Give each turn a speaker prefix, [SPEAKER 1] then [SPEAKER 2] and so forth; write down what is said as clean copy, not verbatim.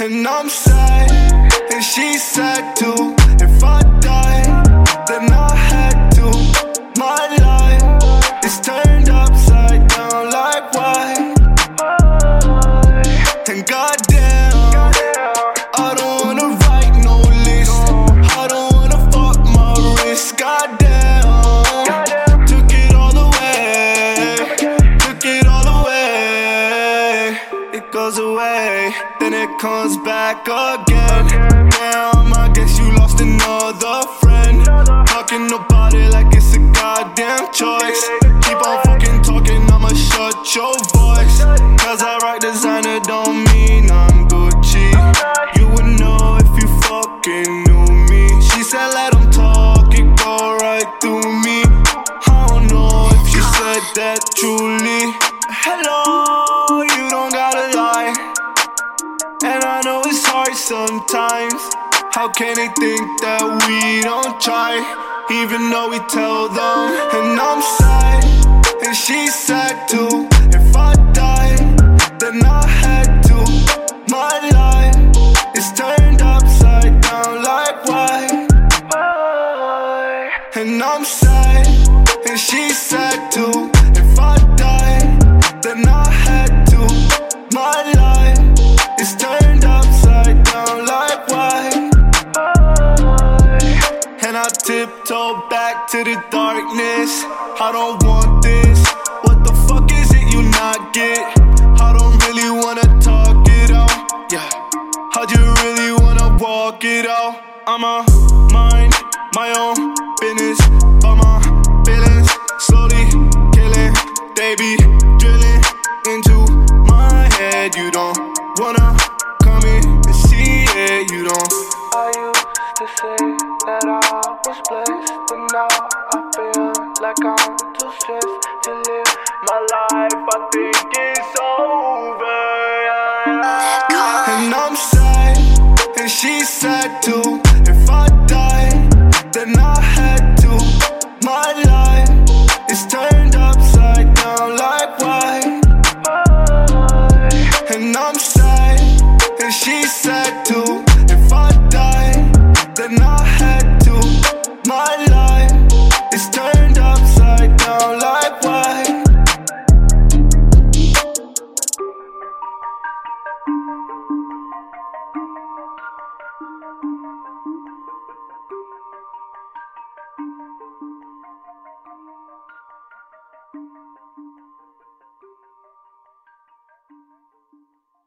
[SPEAKER 1] And I'm sad, and she's sad too. If I die, then I had to. My life is turned upside down like why? And goddamn, I don't wanna write no list. I don't wanna fuck my wrist. Goddamn, took it all away. Took it all away. It goes away, then it comes back again. Damn, I guess you lost another friend. Talking about it like it's a goddamn choice. Keep on fucking talking, I'ma shut your voice. Cause I rock designer don't mean I'm Gucci. You would know if you fucking knew me. She said let him talk, it go right through me. I don't know if she said that truly. Hello, you don't gotta lie. And I know it's hard sometimes. How can they think that we don't try? Even though we tell them. And I'm sad, and she's sad too. If I die, then I had to. My life is turned upside down like why? And I'm sad, and she's sad too. If I die, then I had to. My life is turned upside down like why? And I tiptoe back to the darkness. I don't want this. What the fuck is it you not get? I don't really wanna talk it out. Yeah, how'd you really wanna walk it out? I'ma mind my own business, but my feelings slowly killing. They be drilling into my head. You don't wanna come in and see it. You don't.
[SPEAKER 2] I used to say that I was blessed, but now I feel like I'm too stressed to live my life. I think it's over.
[SPEAKER 1] And I'm sad, and she's sad too. If I die, then I had to. My life is turned